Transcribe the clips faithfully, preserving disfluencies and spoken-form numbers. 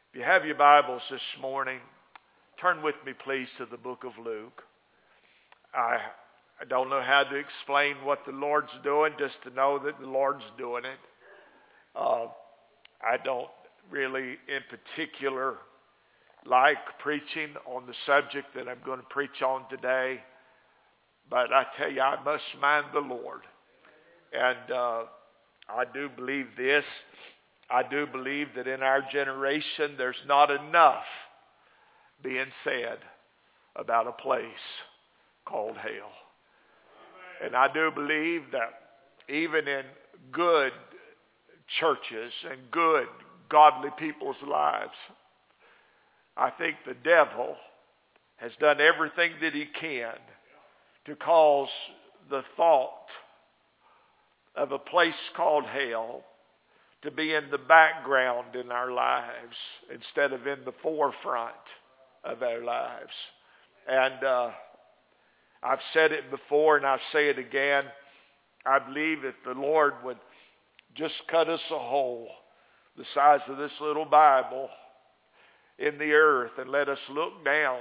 If you have your Bibles this morning, turn with me please to the book of Luke. I, I don't know how to explain what the Lord's doing, just to know that the Lord's doing it. Uh, I don't really in particular like preaching on the subject that I'm going to preach on today. But I tell you, I must mind the Lord. And uh, I do believe this. I do believe that in our generation there's not enough being said about a place called hell. And I do believe that even in good churches and good godly people's lives, I think the devil has done everything that he can to cause the thought of a place called hell to be in the background in our lives instead of in the forefront of our lives. And uh, I've said it before and I'll say it again. I believe if the Lord would just cut us a hole the size of this little Bible in the earth and let us look down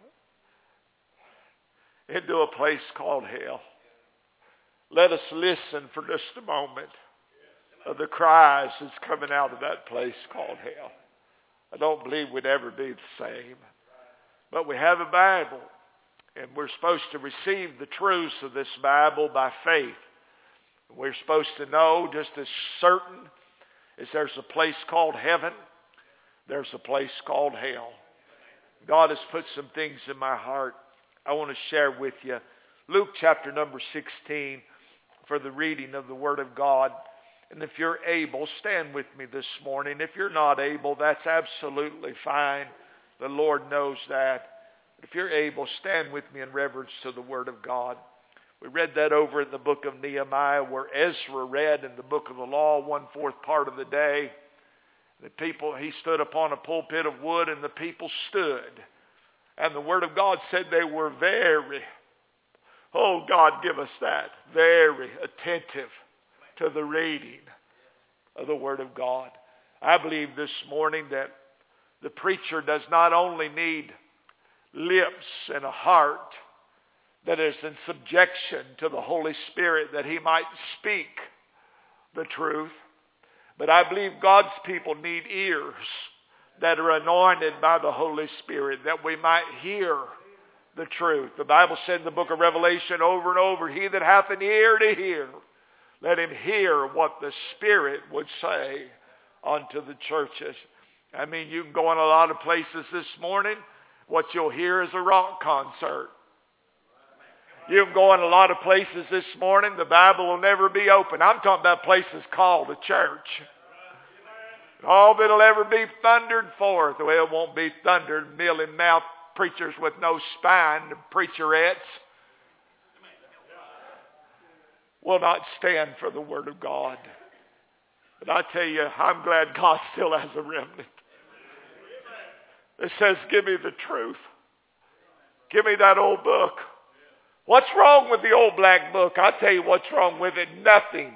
into a place called hell. Let us listen for just a moment of the cries that's coming out of that place called hell. I don't believe we'd ever be the same. But we have a Bible, and we're supposed to receive the truths of this Bible by faith. We're supposed to know just as certain as there's a place called heaven, there's a place called hell. God has put some things in my heart I want to share with you. Luke chapter number sixteen for the reading of the Word of God. And if you're able, stand with me this morning. If you're not able, that's absolutely fine. The Lord knows that. But if you're able, stand with me in reverence to the Word of God. We read that over in the book of Nehemiah, where Ezra read in the book of the law one-fourth part of the day. The people, he stood upon a pulpit of wood, and the people stood. And the Word of God said they were very, oh God, give us that, very attentive to the reading of the Word of God. I believe this morning that the preacher does not only need lips and a heart that is in subjection to the Holy Spirit that he might speak the truth, but I believe God's people need ears that are anointed by the Holy Spirit that we might hear the truth. The Bible said in the book of Revelation over and over, he that hath an ear to hear, let him hear what the Spirit would say unto the churches. I mean, you can go in a lot of places this morning. What you'll hear is a rock concert. You can go in a lot of places this morning. The Bible will never be open. I'm talking about places called a church. All that'll ever be thundered forth. Well, it won't be thundered, mealy-mouthed preachers with no spine, preacherettes, will not stand for the Word of God. But I tell you, I'm glad God still has a remnant. It says, give me the truth. Give me that old book. What's wrong with the old black book? I'll tell you what's wrong with it. Nothing.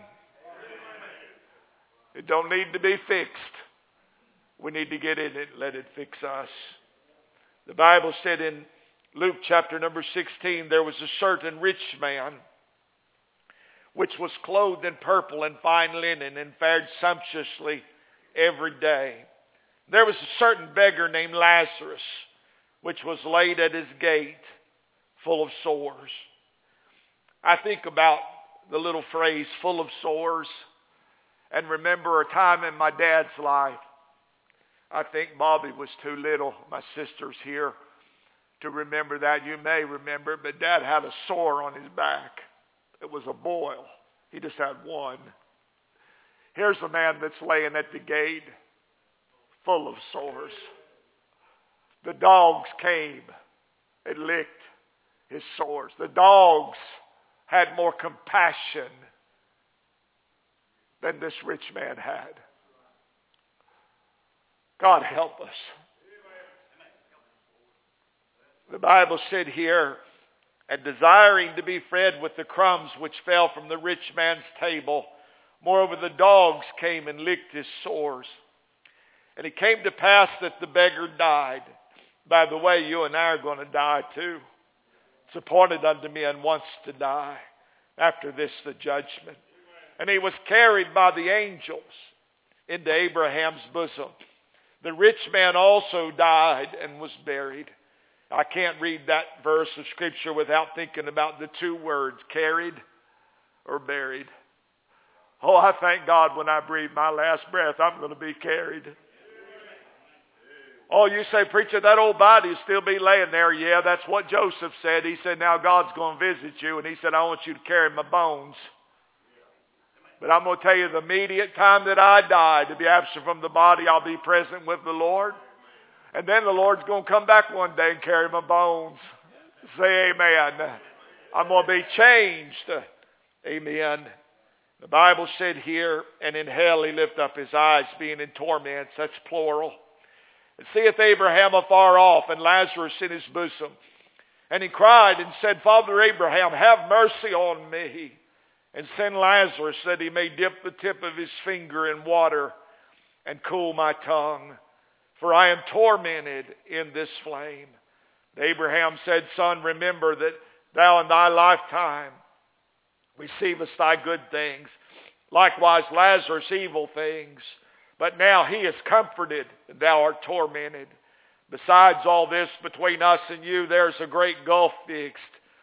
It don't need to be fixed. We need to get in it and let it fix us. The Bible said in Luke chapter number sixteen, there was a certain rich man which was clothed in purple and fine linen and fared sumptuously every day. There was a certain beggar named Lazarus, which was laid at his gate, full of sores. I think about the little phrase, full of sores, and remember a time in my dad's life. I think Bobby was too little, my sister's here, to remember that. You may remember, but Dad had a sore on his back. It was a boil. He just had one. Here's a man that's laying at the gate, full of sores. The dogs came and licked his sores. The dogs had more compassion than this rich man had. God help us. The Bible said here, and desiring to be fed with the crumbs which fell from the rich man's table, moreover the dogs came and licked his sores. And it came to pass that the beggar died. By the way, you and I are going to die too. It's appointed unto men once to die. After this, the judgment. And he was carried by the angels into Abraham's bosom. The rich man also died and was buried. I can't read that verse of Scripture without thinking about the two words, carried or buried. Oh, I thank God when I breathe my last breath, I'm going to be carried. Oh, you say, preacher, that old body will still be laying there. Yeah, that's what Joseph said. He said, now God's going to visit you. And he said, I want you to carry my bones. But I'm going to tell you, the immediate time that I die, to be absent from the body, I'll be present with the Lord. And then the Lord's going to come back one day and carry my bones. Say amen. I'm going to be changed. Amen. The Bible said here, and in hell he lift up his eyes, being in torments. That's plural. And seeth Abraham afar off, and Lazarus in his bosom. And he cried and said, Father Abraham, have mercy on me, and send Lazarus that he may dip the tip of his finger in water and cool my tongue, for I am tormented in this flame. And Abraham said, Son, remember that thou in thy lifetime receivest thy good things, likewise Lazarus evil things. But now he is comforted, and thou art tormented. Besides all this, between us and you, there's a great gulf fixed,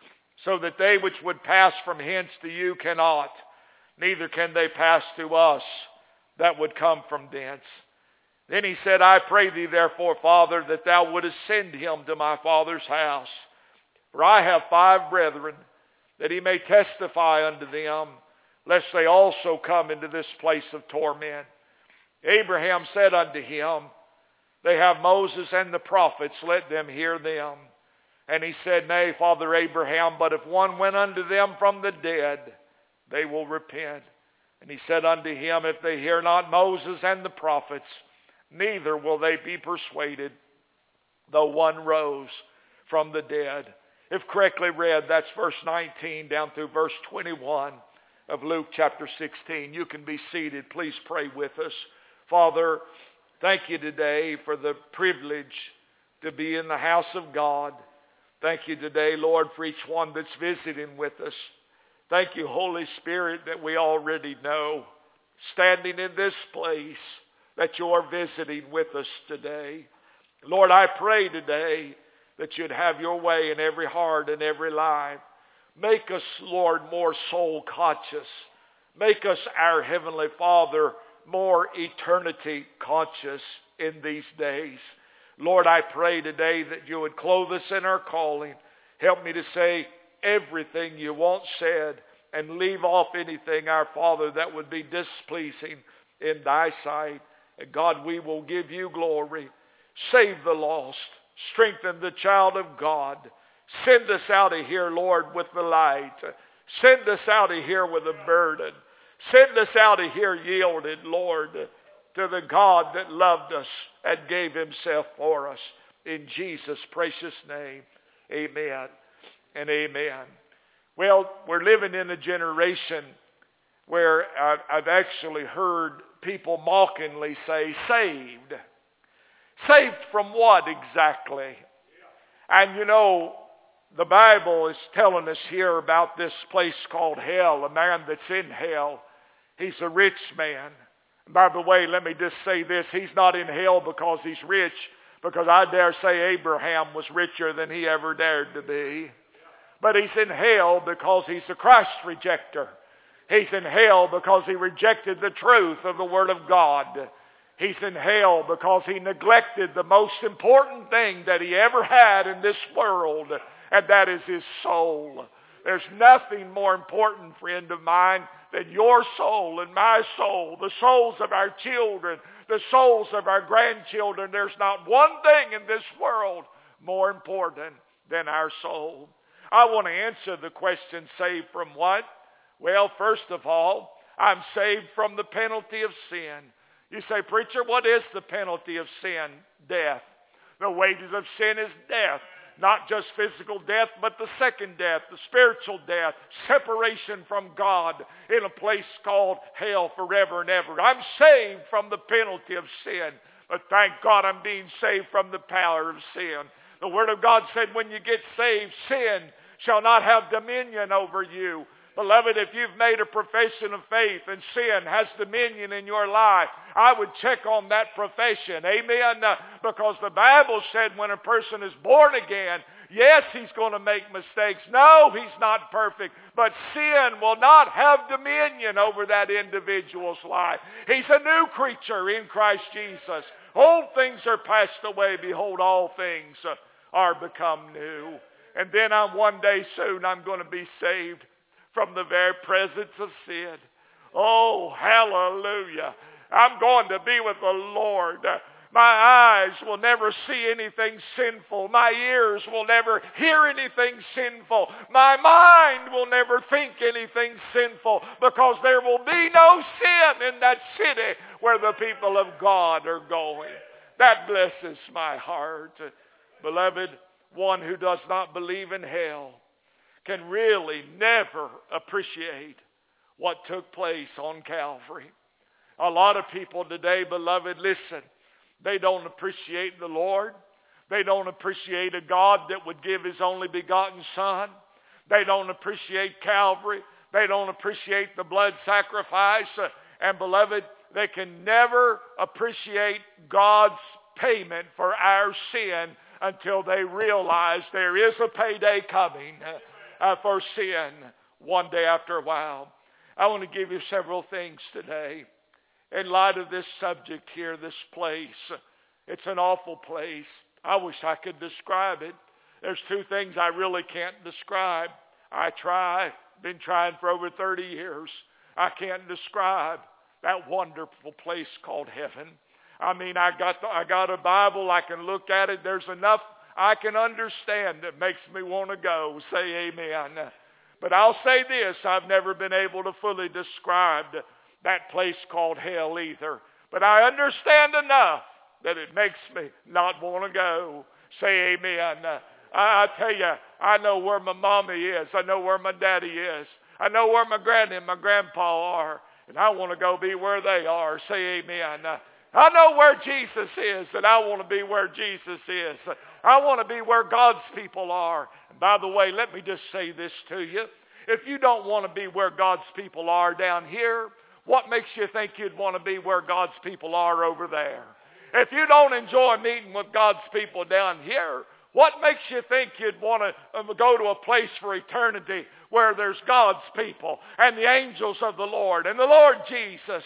so that they which would pass from hence to you cannot, neither can they pass to us that would come from thence. Then he said, I pray thee therefore, Father, that thou wouldest send him to my father's house. For I have five brethren, that he may testify unto them, lest they also come into this place of torment. Abraham said unto him, they have Moses and the prophets, let them hear them. And he said, Nay, Father Abraham, but if one went unto them from the dead, they will repent. And he said unto him, if they hear not Moses and the prophets, neither will they be persuaded, though one rose from the dead. If correctly read, that's verse nineteen down through verse twenty-one of Luke chapter sixteen. You can be seated. Please pray with us. Father, thank you today for the privilege to be in the house of God. Thank you today, Lord, for each one that's visiting with us. Thank you, Holy Spirit, that we already know, standing in this place, that you're visiting with us today. Lord, I pray today that you'd have your way in every heart and every life. Make us, Lord, more soul conscious. Make us, our Heavenly Father, more eternity conscious in these days. Lord, I pray today that you would clothe us in our calling. Help me to say everything you want said and leave off anything, our Father, that would be displeasing in thy sight. And God, we will give you glory. Save the lost. Strengthen the child of God. Send us out of here, Lord, with the light. Send us out of here with a burden. Send us out of here yielded, Lord, to the God that loved us and gave himself for us. In Jesus' precious name, amen and amen. Well, we're living in a generation where I've actually heard people mockingly say, saved. Saved from what exactly? And you know, the Bible is telling us here about this place called hell, a man that's in hell. He's a rich man. By the way, let me just say this. He's not in hell because he's rich, because I dare say Abraham was richer than he ever dared to be. But he's in hell because he's a Christ rejecter. He's in hell because he rejected the truth of the Word of God. He's in hell because he neglected the most important thing that he ever had in this world, and that is his soul. There's nothing more important, friend of mine, than your soul and my soul, the souls of our children, the souls of our grandchildren. There's not one thing in this world more important than our soul. I want to answer the question, saved from what? Well, first of all, I'm saved from the penalty of sin. You say, preacher, what is the penalty of sin? Death. The wages of sin is death. Not just physical death, but the second death, the spiritual death, separation from God in a place called hell forever and ever. I'm saved from the penalty of sin. But thank God I'm being saved from the power of sin. The Word of God said when you get saved, sin shall not have dominion over you. Beloved, if you've made a profession of faith and sin has dominion in your life, I would check on that profession. Amen? Uh, because the Bible said when a person is born again, yes, he's going to make mistakes. No, he's not perfect. But sin will not have dominion over that individual's life. He's a new creature in Christ Jesus. Old things are passed away. Behold, all things uh, are become new. And then on one day soon, I'm going to be saved from the very presence of sin. Oh, hallelujah. I'm going to be with the Lord. My eyes will never see anything sinful. My ears will never hear anything sinful. My mind will never think anything sinful, because there will be no sin in that city where the people of God are going. That blesses my heart. Beloved, one who does not believe in hell can really never appreciate what took place on Calvary. A lot of people today, beloved, listen, they don't appreciate the Lord. They don't appreciate a God that would give His only begotten Son. They don't appreciate Calvary. They don't appreciate the blood sacrifice. And beloved, they can never appreciate God's payment for our sin until they realize there is a payday coming Uh, for sin one day after a while. I want to give you several things today. In light of this subject here, this place, it's an awful place. I wish I could describe it. There's two things I really can't describe. I try, been trying for over thirty years. I can't describe that wonderful place called heaven. I mean, I got the, I got a Bible, I can look at it. There's enough I can understand that makes me want to go. Say amen. But I'll say this, I've never been able to fully describe that place called hell either. But I understand enough that it makes me not want to go. Say amen. I, I tell you, I know where my mommy is. I know where my daddy is. I know where my granny and my grandpa are. And I want to go be where they are. Say amen. I know where Jesus is, and I want to be where Jesus is. I want to be where God's people are. And by the way, let me just say this to you. If you don't want to be where God's people are down here, what makes you think you'd want to be where God's people are over there? If you don't enjoy meeting with God's people down here, what makes you think you'd want to go to a place for eternity where there's God's people and the angels of the Lord and the Lord Jesus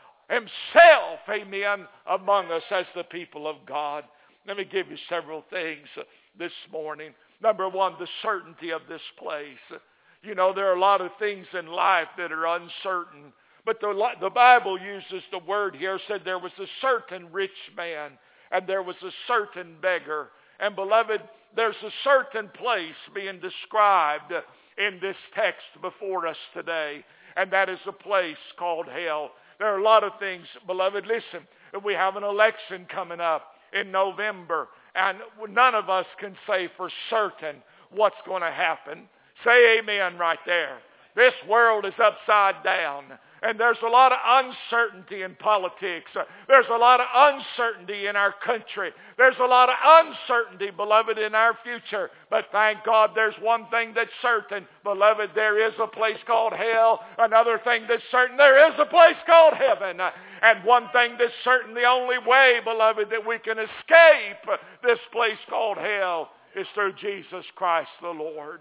Himself, amen, among us as the people of God? Let me give you several things this morning. Number one, the certainty of this place. You know, there are a lot of things in life that are uncertain. But the, the Bible uses the word here, said there was a certain rich man and there was a certain beggar. And beloved, there's a certain place being described in this text before us today. And that is a place called hell. There are a lot of things, beloved, listen, we have an election coming up in November, and none of us can say for certain what's going to happen. Say amen right there. This world is upside down, and there's a lot of uncertainty in politics. There's a lot of uncertainty in our country. There's a lot of uncertainty, beloved, in our future. But thank God there's one thing that's certain. Beloved, there is a place called hell. Another thing that's certain, there is a place called heaven. And one thing that's certain, the only way, beloved, that we can escape this place called hell is through Jesus Christ the Lord.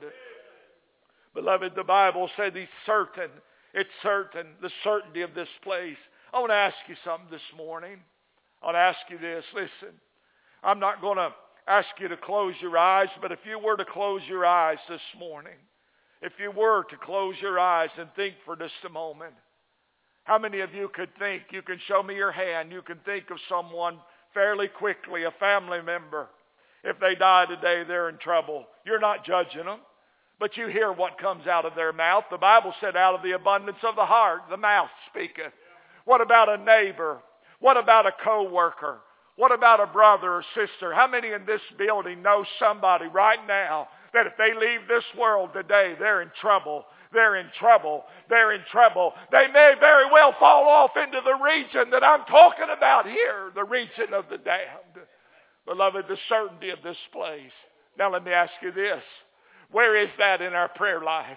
Beloved, the Bible said He's certain. It's certain, the certainty of this place. I want to ask you something this morning. I want to ask you this. Listen, I'm not going to ask you to close your eyes, but if you were to close your eyes this morning, if you were to close your eyes and think for just a moment, how many of you could think, you can show me your hand, you can think of someone fairly quickly, a family member. If they die today, they're in trouble. You're not judging them. But you hear what comes out of their mouth. The Bible said out of the abundance of the heart, the mouth speaketh. What about a neighbor? What about a co-worker? What about a brother or sister? How many in this building know somebody right now that if they leave this world today, they're in trouble. They're in trouble. They're in trouble. They may very well fall off into the region that I'm talking about here, the region of the damned. Beloved, the certainty of this place. Now let me ask you this. Where is that in our prayer life?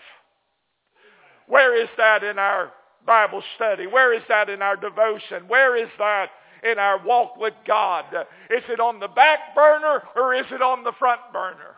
Where is that in our Bible study? Where is that in our devotion? Where is that in our walk with God? Is it on the back burner or is it on the front burner?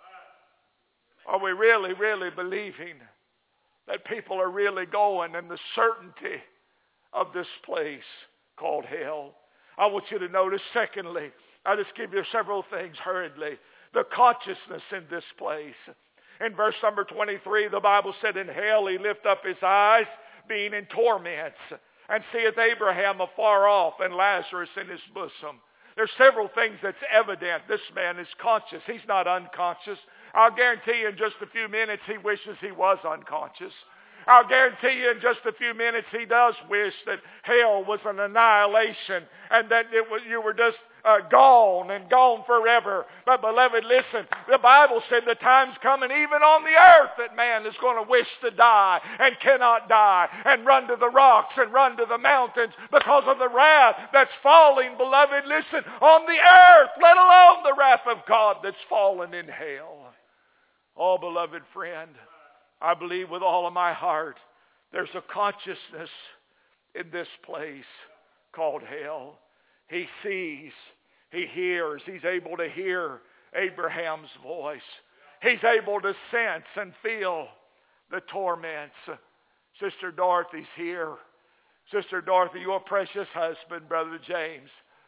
Are we really, really believing that people are really going in the certainty of this place called hell? I want you to notice, secondly, I'll just give you several things hurriedly. The consciousness in this place. In verse number twenty-three, the Bible said, in hell he lift up his eyes, being in torments, and seeth Abraham afar off, and Lazarus in his bosom. There's several things that's evident. This man is conscious. He's not unconscious. I'll guarantee you in just a few minutes he wishes he was unconscious. I'll guarantee you in just a few minutes he does wish that hell was an annihilation and that it was, you were just uh, gone and gone forever. But beloved, listen, the Bible said the time's coming even on the earth that man is going to wish to die and cannot die and run to the rocks and run to the mountains because of the wrath that's falling, beloved, listen, on the earth, let alone the wrath of God that's fallen in hell. Oh, beloved friend, I believe with all of my heart there's a consciousness in this place called hell. He sees, he hears, he's able to hear Abraham's voice. He's able to sense and feel the torments. Sister Dorothy's here. Sister Dorothy, your precious husband, Brother James.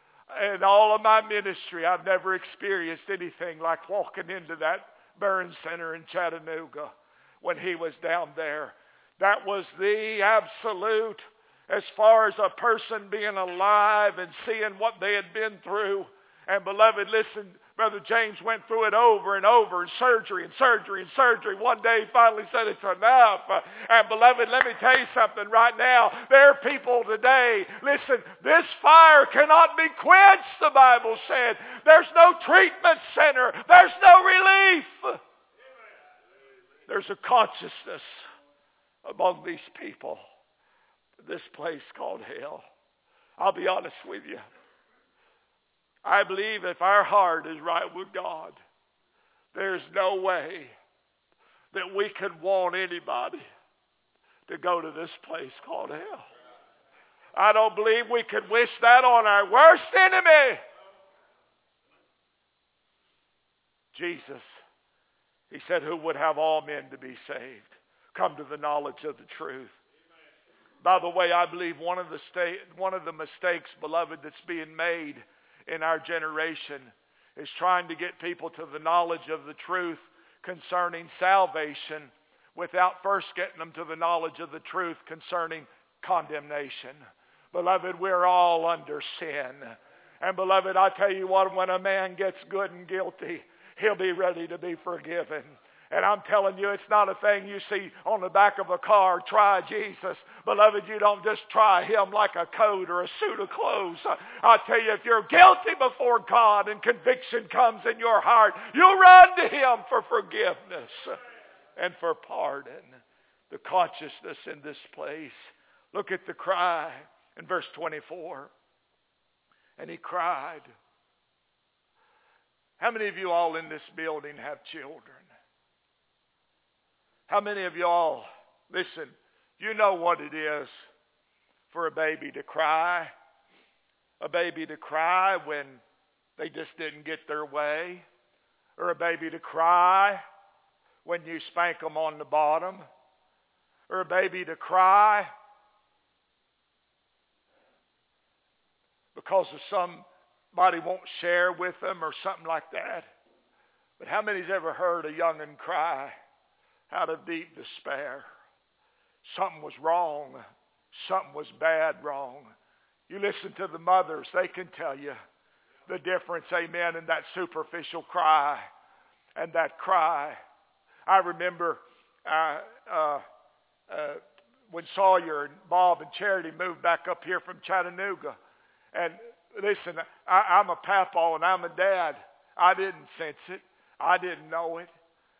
In all of my ministry, I've never experienced anything like walking into that burn center in Chattanooga when he was down there. That was the absolute, as far as a person being alive and seeing what they had been through. And beloved, listen, Brother James went through it over and over, and surgery and surgery and surgery. One day he finally said it's enough. And beloved, let me tell you something right now. There are people today, listen, this fire cannot be quenched, the Bible said. There's no treatment center. There's no relief. There's a consciousness among these people. This place called hell. I'll be honest with you. I believe if our heart is right with God, there's no way that we could want anybody to go to this place called hell. I don't believe we could wish that on our worst enemy. Jesus, he said, who would have all men to be saved, come to the knowledge of the truth. By the way, I believe one of the sta- one of the mistakes, beloved, that's being made in our generation is trying to get people to the knowledge of the truth concerning salvation without first getting them to the knowledge of the truth concerning condemnation. Beloved, we're all under sin. And beloved, I tell you what, when a man gets good and guilty, he'll be ready to be forgiven. And I'm telling you, it's not a thing you see on the back of a car, try Jesus. Beloved, you don't just try him like a coat or a suit of clothes. I tell you, if you're guilty before God and conviction comes in your heart, you'll run to him for forgiveness and for pardon. The consciousness in this place. Look at the cry in verse twenty-four. And he cried. How many of you all in this building have children? How many of y'all, listen, you know what it is for a baby to cry? A baby to cry when they just didn't get their way? Or a baby to cry when you spank them on the bottom? Or a baby to cry because of somebody won't share with them or something like that? But how many's ever heard a young'un cry out of deep despair? Something was wrong. Something was bad wrong. You listen to the mothers, they can tell you the difference, amen, in that superficial cry and that cry. I remember uh, uh, uh, when Sawyer and Bob and Charity moved back up here from Chattanooga. And listen, I, I'm a papaw and I'm a dad. I didn't sense it. I didn't know it.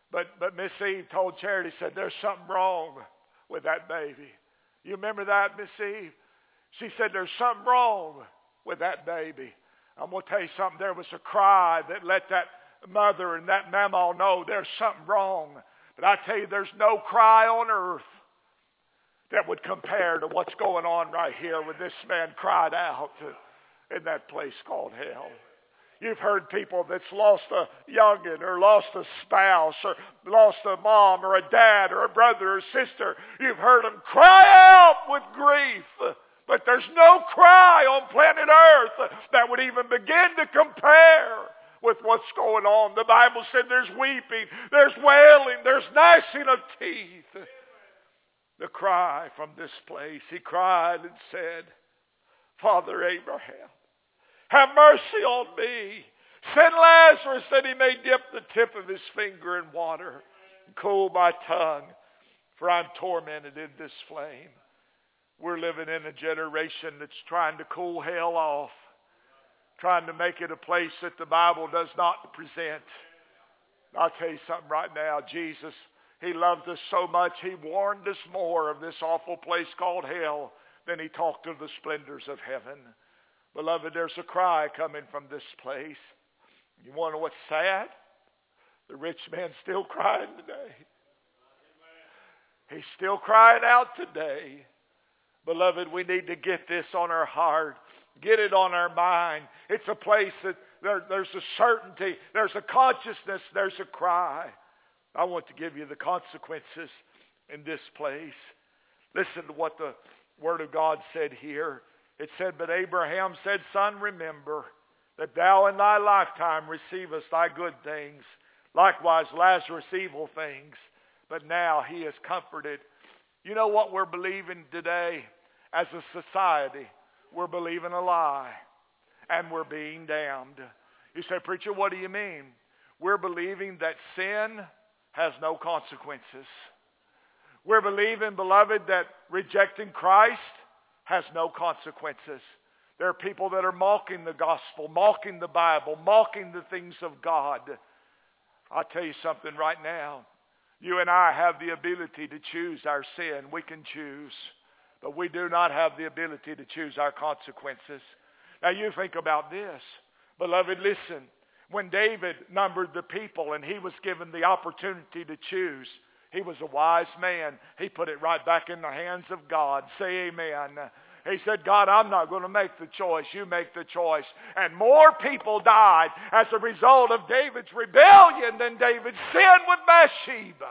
But but Miss Eve told Charity, said, there's something wrong with that baby. You remember that, Miss Eve? She said, there's something wrong with that baby. I'm going to tell you something. There was a cry that let that mother and that mama know there's something wrong. But I tell you, there's no cry on earth that would compare to what's going on right here when this man cried out in that place called hell. You've heard people that's lost a youngin' or lost a spouse or lost a mom or a dad or a brother or sister. You've heard them cry out with grief. But there's no cry on planet Earth that would even begin to compare with what's going on. The Bible said there's weeping, there's wailing, there's gnashing of teeth. The cry from this place, he cried and said, Father Abraham, have mercy on me. Send Lazarus that he may dip the tip of his finger in water and cool my tongue, for I'm tormented in this flame. We're living in a generation that's trying to cool hell off, trying to make it a place that the Bible does not present. I'll tell you something right now. Jesus, he loved us so much, he warned us more of this awful place called hell than he talked of the splendors of heaven. Beloved, there's a cry coming from this place. You want to know what's sad? The rich man's still crying today. He's still crying out today. Beloved, we need to get this on our heart. Get it on our mind. It's a place that there, there's a certainty. There's a consciousness. There's a cry. I want to give you the consequences in this place. Listen to what the Word of God said here. It said, but Abraham said, Son, remember that thou in thy lifetime receivest thy good things. Likewise Lazarus evil things. But now he is comforted. You know what we're believing today? As a society, we're believing a lie, and we're being damned. You say, preacher, what do you mean? We're believing that sin has no consequences. We're believing, beloved, that rejecting Christ has no consequences. There are people that are mocking the gospel, mocking the Bible, mocking the things of God. I'll tell you something right now. You and I have the ability to choose our sin. We can choose. But we do not have the ability to choose our consequences. Now you think about this. Beloved, listen. When David numbered the people and he was given the opportunity to choose, he was a wise man. He put it right back in the hands of God. Say amen. He said, God, I'm not going to make the choice. You make the choice. And more people died as a result of David's rebellion than David's sin with Bathsheba.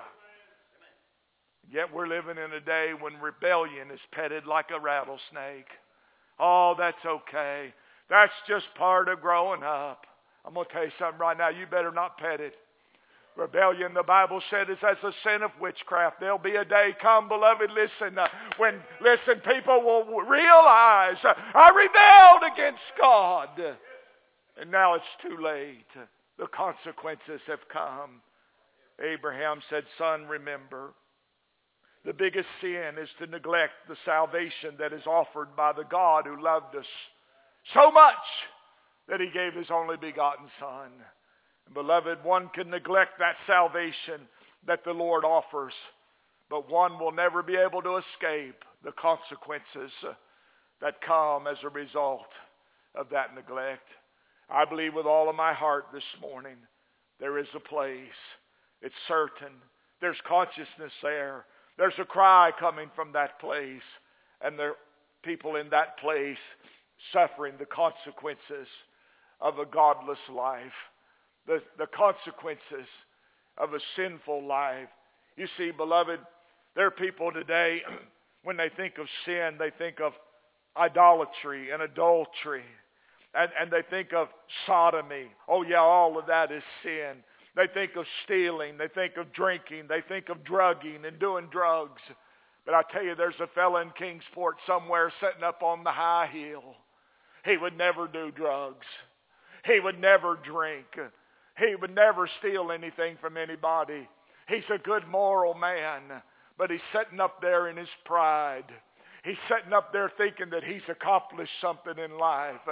Yet we're living in a day when rebellion is petted like a rattlesnake. Oh, that's okay. That's just part of growing up. I'm going to tell you something right now. You better not pet it. Rebellion, the Bible said, is as a sin of witchcraft. There'll be a day come, beloved, listen, uh, when, listen, people will realize, uh, I rebelled against God. And now it's too late. The consequences have come. Abraham said, Son, remember. The biggest sin is to neglect the salvation that is offered by the God who loved us so much that he gave his only begotten Son. And beloved, one can neglect that salvation that the Lord offers, but one will never be able to escape the consequences that come as a result of that neglect. I believe with all of my heart this morning, there is a place. It's certain. There's consciousness there. There's a cry coming from that place, and there are people in that place suffering the consequences of a godless life, the, the consequences of a sinful life. You see, beloved, there are people today, when they think of sin, they think of idolatry and adultery, and, and they think of sodomy. Oh yeah, all of that is sin. They think of stealing. They think of drinking. They think of drugging and doing drugs. But I tell you, there's a fella in Kingsport somewhere sitting up on the high hill. He would never do drugs. He would never drink. He would never steal anything from anybody. He's a good moral man, but he's sitting up there in his pride. He's sitting up there thinking that he's accomplished something in life.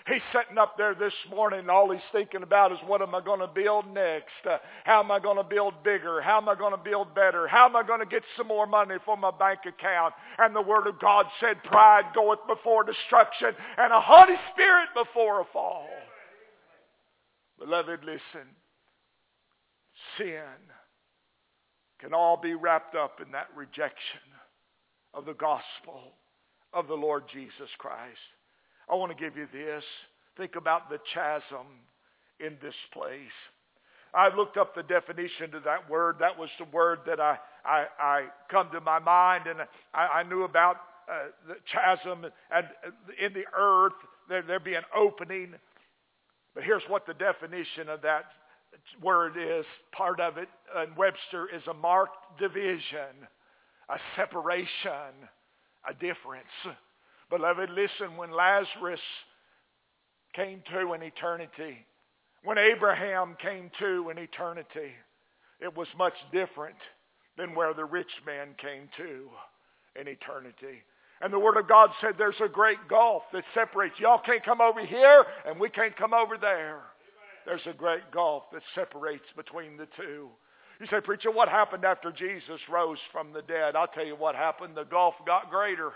He's sitting up there this morning and all he's thinking about is, what am I going to build next? Uh, how am I going to build bigger? How am I going to build better? How am I going to get some more money for my bank account? And the Word of God said, pride goeth before destruction and a haughty spirit before a fall. Beloved, listen. Sin can all be wrapped up in that rejection of the gospel of the Lord Jesus Christ. I want to give you this. Think about the chasm in this place. I looked up the definition to that word. That was the word that I, I, I come to my mind, and I, I knew about uh, the chasm, and in the earth there there be an opening. But here's what the definition of that word is. Part of it in Webster is a marked division, a separation, a difference. Beloved, listen, when Lazarus came to in eternity, when Abraham came to in eternity, it was much different than where the rich man came to in eternity. And the Word of God said there's a great gulf that separates. Y'all can't come over here and we can't come over there. There's a great gulf that separates between the two. You say, preacher, what happened after Jesus rose from the dead? I'll tell you what happened. The gulf got greater.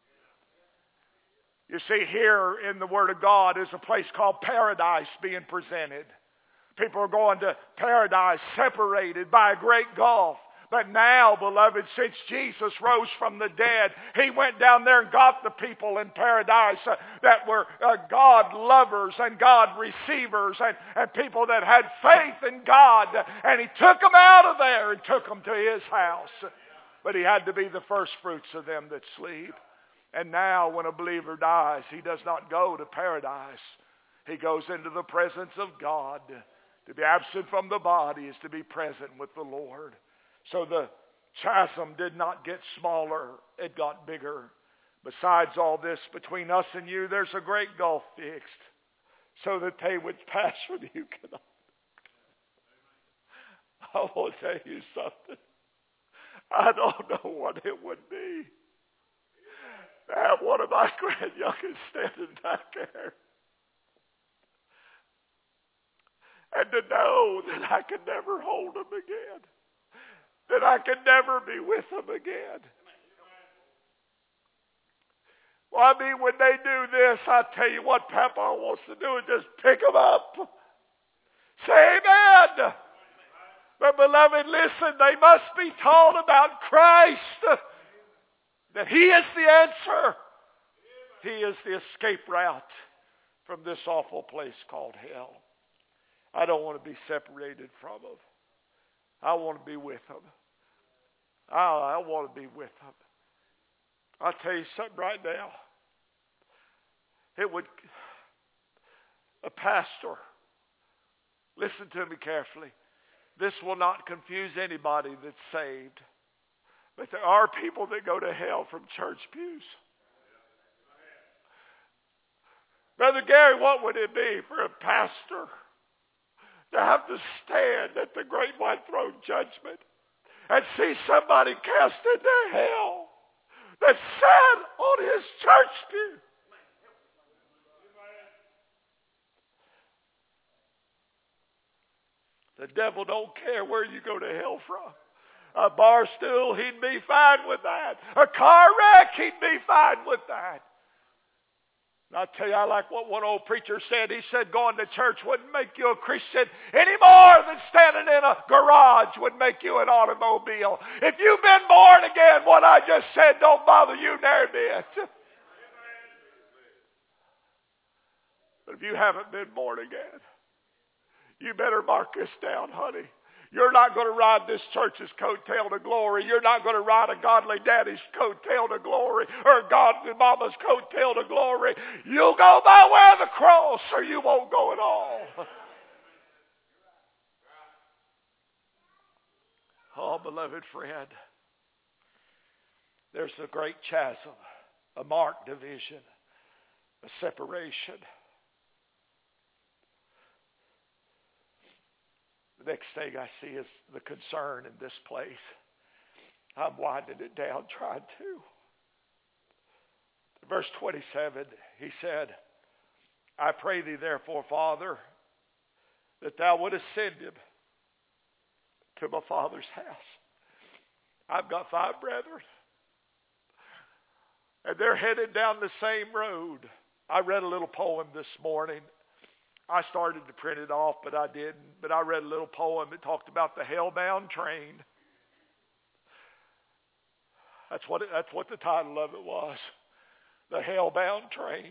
You see, here in the Word of God is a place called paradise being presented. People are going to paradise separated by a great gulf. But now, beloved, since Jesus rose from the dead, He went down there and got the people in paradise uh, that were uh, God lovers and God receivers and, and people that had faith in God. And He took them out of there and took them to His house. But He had to be the first fruits of them that sleep. And now when a believer dies, he does not go to paradise. He goes into the presence of God. To be absent from the body is to be present with the Lord. So the chasm did not get smaller, it got bigger. Besides all this, between us and you, there's a great gulf fixed, so that they would pass when you cannot. I want to tell you something. I don't know what it would be to have one of my grandyoungest standing back there and to know that I could never hold them again. That I could never be with them again. Well, I mean, when they do this, I tell you what Papa wants to do is just pick them up. Say amen. But beloved, listen, they must be taught about Christ. That He is the answer. He is the escape route from this awful place called hell. I don't want to be separated from them. I want to be with them. I, I want to be with them. I'll tell you something right now. It would, a pastor, listen to me carefully. This will not confuse anybody that's saved. But there are people that go to hell from church pews. Brother Gary, what would it be for a pastor to have to stand at the great white throne judgment and see somebody cast into hell that sat on his church pew? The devil don't care where you go to hell from. A bar stool, he'd be fine with that. A car wreck, he'd be fine with that. And I'll tell you, I like what one old preacher said. He said going to church wouldn't make you a Christian any more than standing in a garage would make you an automobile. If you've been born again, what I just said don't bother you near a bit. But if you haven't been born again, you better mark this down, honey. You're not going to ride this church's coattail to glory. You're not going to ride a godly daddy's coattail to glory or a godly mama's coattail to glory. You'll go by way of the cross or you won't go at all. Oh, beloved friend, there's a great chasm, a marked division, a separation. The next thing I see is the concern in this place. I'm winding it down, trying to. Verse twenty-seven, he said, I pray thee therefore, Father, that thou wouldest send him to my father's house. I've got five brethren, and they're headed down the same road. I read a little poem this morning. I started to print it off, but I didn't. But I read a little poem that talked about the hell-bound train. That's what it, that's what the title of it was. The hell-bound train.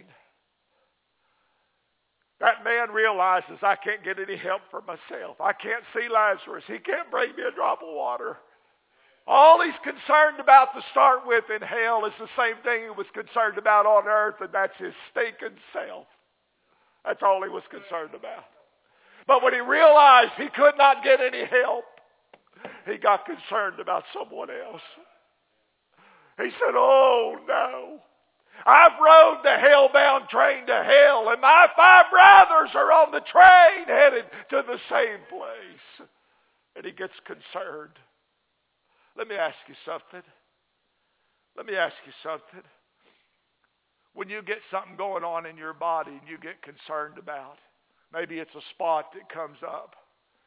That man realizes, I can't get any help for myself. I can't see Lazarus. He can't bring me a drop of water. All he's concerned about to start with in hell is the same thing he was concerned about on earth, and that's his stinking self. That's all he was concerned about. But when he realized he could not get any help, he got concerned about someone else. He said, oh no, I've rode the hell-bound train to hell, and my five brothers are on the train headed to the same place. And he gets concerned. Let me ask you something. Let me ask you something. When you get something going on in your body and you get concerned about, maybe it's a spot that comes up.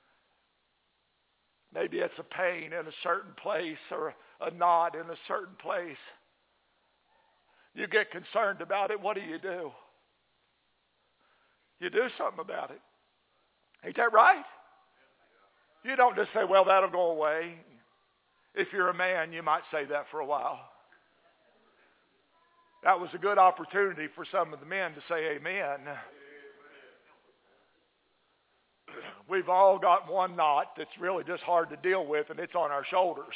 Maybe it's a pain in a certain place or a knot in a certain place. You get concerned about it, what do you do? You do something about it. Ain't that right? You don't just say, well, that'll go away. If you're a man, you might say that for a while. That was a good opportunity for some of the men to say amen. We've all got one knot that's really just hard to deal with, and it's on our shoulders.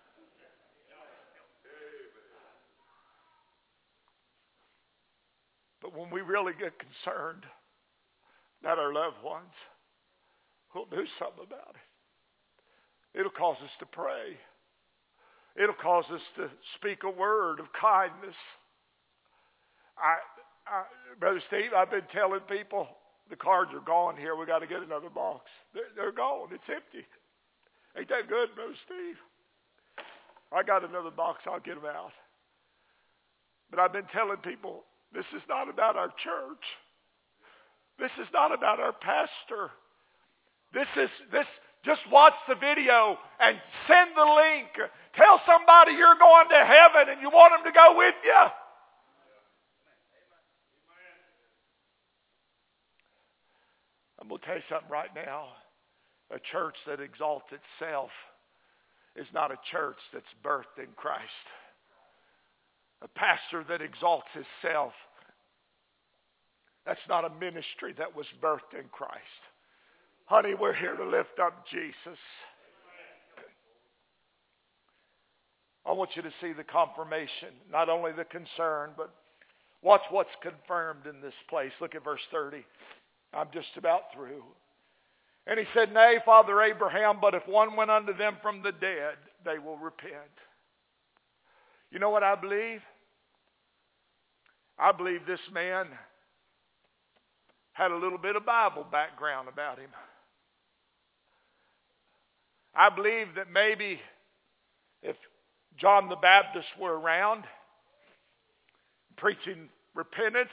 But when we really get concerned about our loved ones, we'll do something about it. It'll cause us to pray. It'll cause us to speak a word of kindness. I, I, Brother Steve, I've been telling people, the cards are gone here. We got to get another box. They're, they're gone. It's empty. Ain't that good, Brother Steve? I got another box. I'll get them out. But I've been telling people, this is not about our church. This is not about our pastor. This is this. Just watch the video and send the link. Tell somebody you're going to heaven and you want them to go with you. I'm going to tell you something right now. A church that exalts itself is not a church that's birthed in Christ. A pastor that exalts himself, that's not a ministry that was birthed in Christ. Honey, we're here to lift up Jesus. I want you to see the confirmation, not only the concern, but watch what's confirmed in this place. Look at verse thirty. I'm just about through. And he said, nay, Father Abraham, but if one went unto them from the dead, they will repent. You know what I believe? I believe this man had a little bit of Bible background about him. I believe that maybe if John the Baptist were around preaching repentance,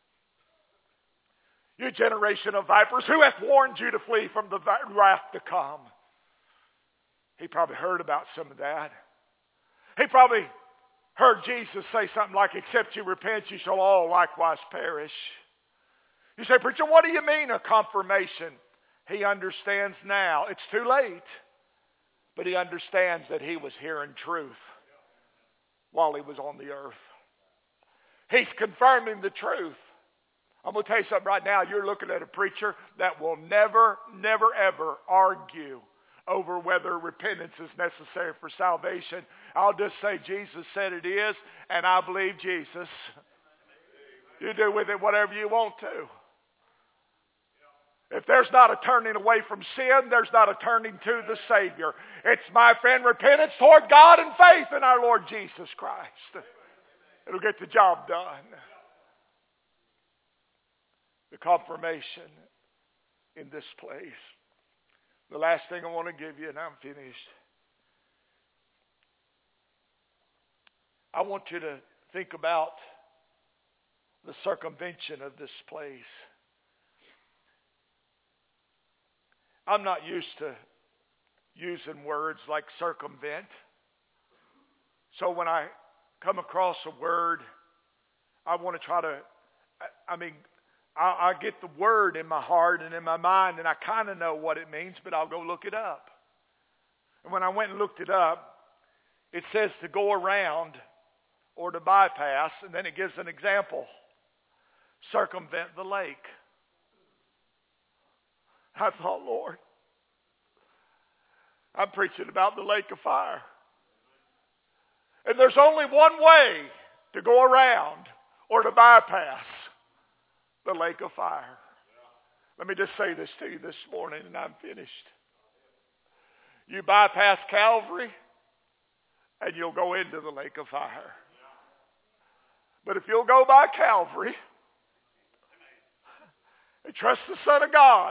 you generation of vipers, who hath warned you to flee from the wrath to come? He probably heard about some of that. He probably heard Jesus say something like, except you repent, you shall all likewise perish. You say, preacher, what do you mean a confirmation? He understands now. It's too late. But he understands that he was hearing truth while he was on the earth. He's confirming the truth. I'm going to tell you something right now. You're looking at a preacher that will never, never, ever argue over whether repentance is necessary for salvation. I'll just say Jesus said it is, and I believe Jesus. You do with it whatever you want to. If there's not a turning away from sin, there's not a turning to the Savior. It's, my friend, repentance toward God and faith in our Lord Jesus Christ. It'll get the job done. The confirmation in this place. The last thing I want to give you, and I'm finished. I want you to think about the circumvention of this place. I'm not used to using words like circumvent. So when I come across a word, I want to try to, I, I mean, I, I get the word in my heart and in my mind, and I kind of know what it means, but I'll go look it up. And when I went and looked it up, it says to go around or to bypass, and then it gives an example. Circumvent the lake. I thought, Lord, I'm preaching about the lake of fire. And there's only one way to go around or to bypass the lake of fire. Let me just say this to you this morning, and I'm finished. You bypass Calvary, and you'll go into the lake of fire. But if you'll go by Calvary and trust the Son of God,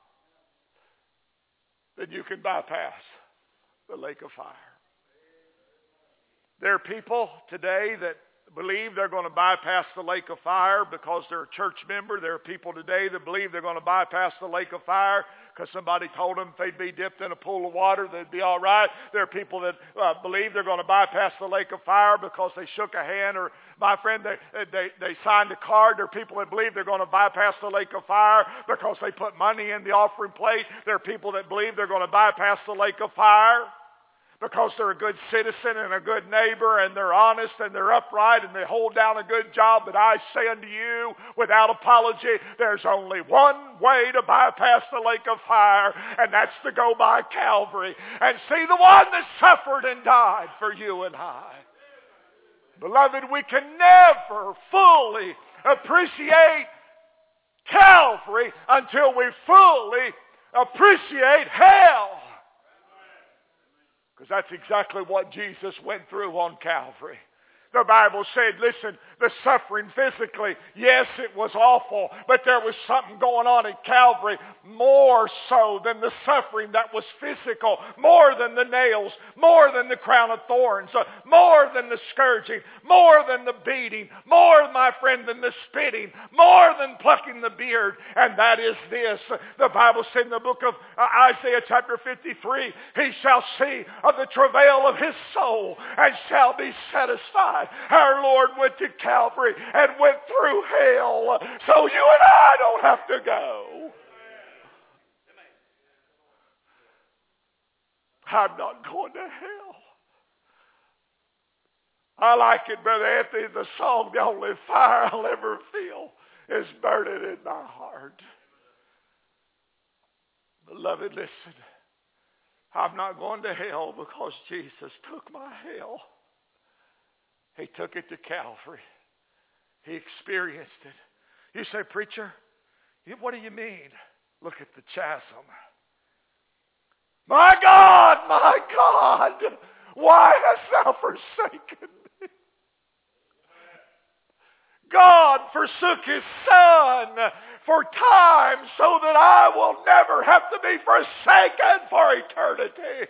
then you can bypass the lake of fire. There are people today that believe they're going to bypass the lake of fire because they're a church member. There are people today that believe they're going to bypass the lake of fire because somebody told them if they'd be dipped in a pool of water, they'd be all right. There are people that uh, believe they're going to bypass the lake of fire because they shook a hand, or, my friend, they, they, they signed a card. There are people that believe they're going to bypass the lake of fire because they put money in the offering plate. There are people that believe they're going to bypass the lake of fire because they're a good citizen and a good neighbor, and they're honest and they're upright and they hold down a good job. But I say unto you, without apology, there's only one way to bypass the lake of fire, and that's to go by Calvary and see the one that suffered and died for you and I. Beloved, we can never fully appreciate Calvary until we fully appreciate hell. Because that's exactly what Jesus went through on Calvary. The Bible said, listen, the suffering physically, yes, it was awful, but there was something going on at Calvary more so than the suffering that was physical, more than the nails, more than the crown of thorns, uh, more than the scourging, more than the beating, more, my friend, than the spitting, more than plucking the beard, and that is this. The Bible said in the book of uh, Isaiah chapter fifty-three, he shall see of the travail of his soul and shall be satisfied. Our Lord went to Calvary and went through hell so you and I don't have to go. I'm not going to hell. I like it, Brother Anthony, the song, the only fire I'll ever feel is burning in my heart. Beloved, listen. I'm not going to hell because Jesus took my hell. He took it to Calvary. He experienced it. You say, preacher, what do you mean? Look at the chasm. My God, my God, why hast thou forsaken me? God forsook his Son for time so that I will never have to be forsaken for eternity.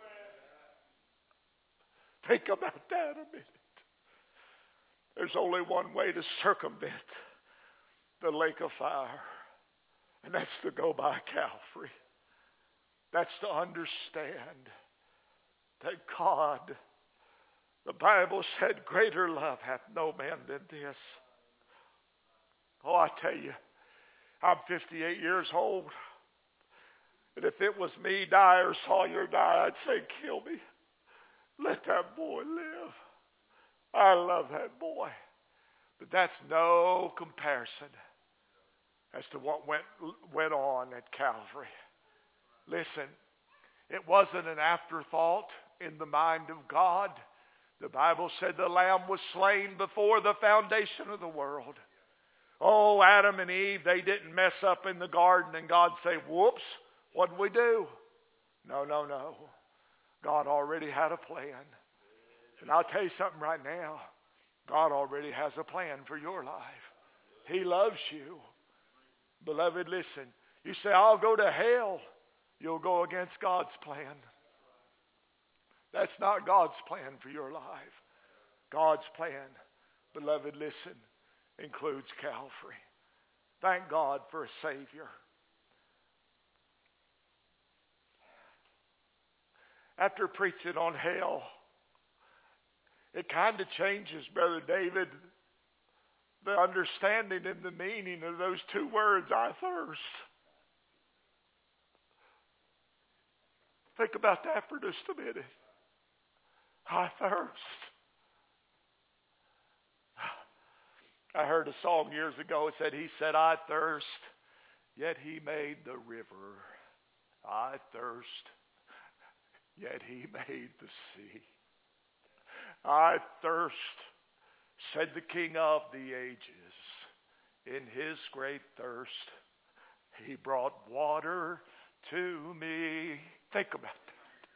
Think about that a minute. There's only one way to circumvent the lake of fire, and that's to go by Calvary. That's to understand that God, the Bible said, greater love hath no man than this. Oh, I tell you, I'm fifty-eight years old, and if it was me die or Sawyer die, I'd say, kill me. Let that boy live. I love that boy. But that's no comparison as to what went, went on at Calvary. Listen, it wasn't an afterthought in the mind of God. The Bible said the Lamb was slain before the foundation of the world. Oh, Adam and Eve, they didn't mess up in the garden and God say, whoops, what did we do? No, no, no. God already had a plan. And I'll tell you something right now. God already has a plan for your life. He loves you. Beloved, listen. You say, I'll go to hell. You'll go against God's plan. That's not God's plan for your life. God's plan, beloved, listen, includes Calvary. Thank God for a Savior. after preaching on hell, it kind of changes, Brother David, the understanding and the meaning of those two words, I thirst. Think about that for just a minute. I thirst. I heard a song years ago. It said, he said, I thirst, yet he made the river. I thirst, yet he made the sea. I thirst, said the King of the ages. In his great thirst, he brought water to me. Think about that.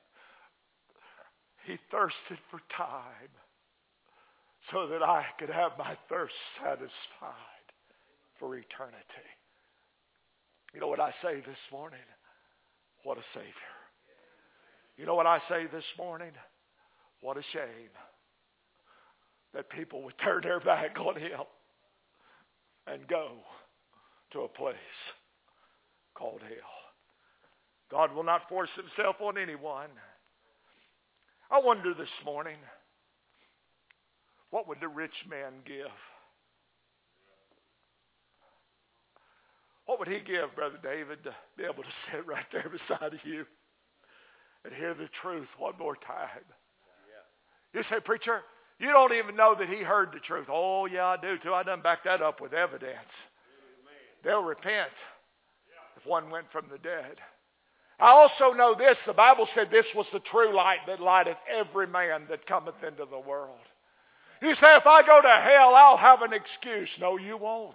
He thirsted for time so that I could have my thirst satisfied for eternity. You know what I say this morning? What a Savior. You know what I say this morning? What a shame that people would turn their back on him and go to a place called hell. God will not force himself on anyone. I wonder this morning, what would the rich man give? What would he give, Brother David, to be able to sit right there beside of you and hear the truth one more time? You say, preacher, you don't even know that he heard the truth. Oh, yeah, I do too. I done back that up with evidence. They'll repent if one went from the dead. I also know this. The Bible said this was the true light that lighteth every man that cometh into the world. You say, if I go to hell, I'll have an excuse. No, you won't.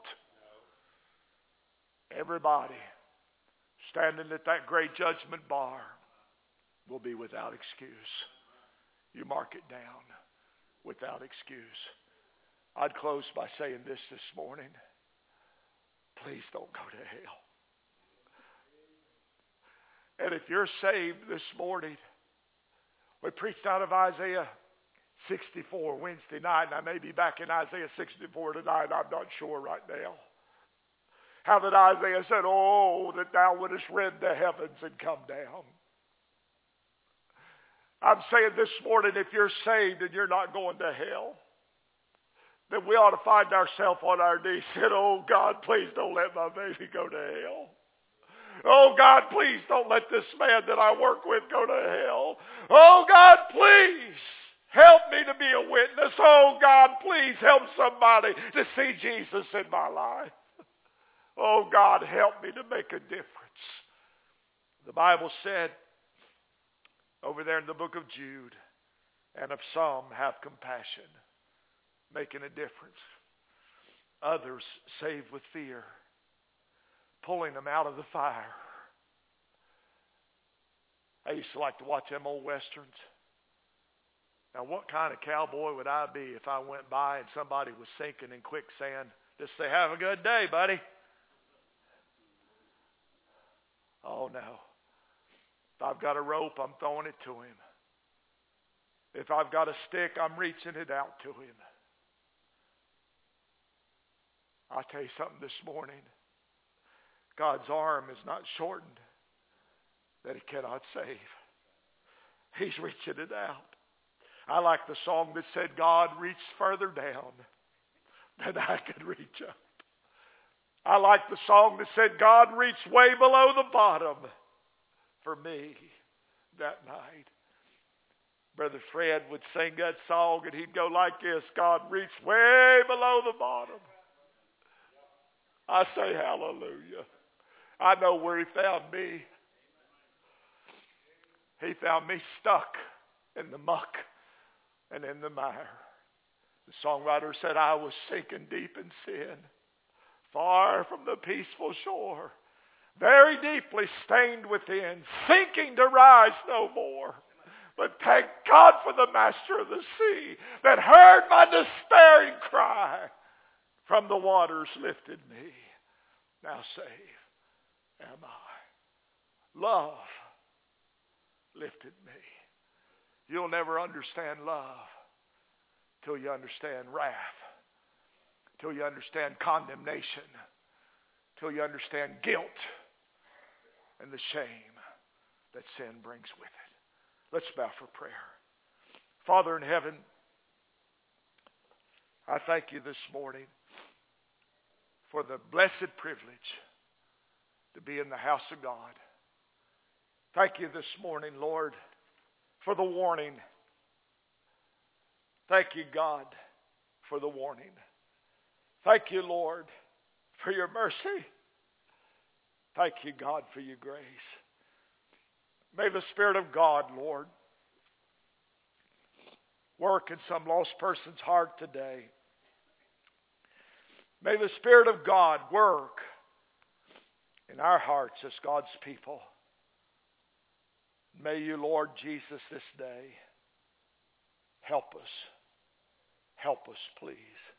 Everybody standing at that great judgment bar will be without excuse. You mark it down, without excuse. I'd close by saying this this morning. Please don't go to hell. And if you're saved this morning, we preached out of Isaiah sixty-four Wednesday night, and I may be back in Isaiah sixty-four tonight. I'm not sure right now. How that Isaiah said, oh, that thou wouldest rend the heavens and come down. I'm saying this morning, if you're saved and you're not going to hell, then we ought to find ourselves on our knees saying, oh, God, please don't let my baby go to hell. Oh, God, please don't let this man that I work with go to hell. Oh, God, please help me to be a witness. Oh, God, please help somebody to see Jesus in my life. Oh, God, help me to make a difference. The Bible said over there in the book of Jude, and of some have compassion, making a difference. Others save with fear, pulling them out of the fire. I used to like to watch them old westerns. Now, what kind of cowboy would I be if I went by and somebody was sinking in quicksand? Just say, have a good day, buddy. Oh, no. If I've got a rope, I'm throwing it to him. If I've got a stick, I'm reaching it out to him. I'll tell you something this morning. God's arm is not shortened that he cannot save. He's reaching it out. I like the song that said, God reached further down than I could reach up. I like the song that said, God reached way below the bottom for me that night. Brother Fred would sing that song and he'd go like this, God reached way below the bottom. I say hallelujah. I know where he found me. He found me stuck in the muck and in the mire. The songwriter said, I was sinking deep in sin, far from the peaceful shore, very deeply stained within, sinking to rise no more. But thank God for the master of the sea that heard my despairing cry. From the waters lifted me. Now save am I. Love lifted me. You'll never understand love till you understand wrath, till you understand condemnation, till you understand guilt and the shame that sin brings with it. Let's bow for prayer. Father in heaven, I thank you this morning for the blessed privilege to be in the house of God. Thank you this morning, Lord, for the warning. Thank you, God, for the warning. Thank you, Lord, for your mercy. Thank you, God, for your grace. May the Spirit of God, Lord, work in some lost person's heart today. May the Spirit of God work in our hearts as God's people. May you, Lord Jesus, this day help us. Help us, please.